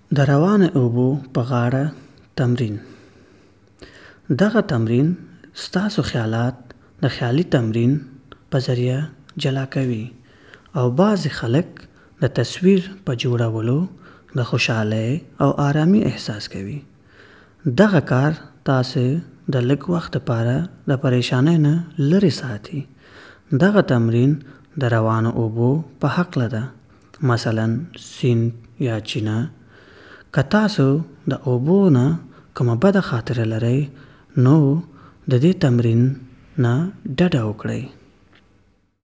د روانو اوبو په غاړه تمرین. دغه تمرین ستاسو خیالات د خیالي تمرین په ذریعه جلا کوي او بعضې خلک د تصویر په جوړولو د خوشحالۍ او آرامي احساس کوي. دغه کار تاسو د لږ وخت لپاره د پریشانۍ نه لرې ساتي. دغه تمرین د روانو اوبو په هکله ده، مثلا سیند یا چینه. که تاسو د اوبو نه کومه بده خاطره لرئ نو د دې تمرین نه ډډه وکړئ.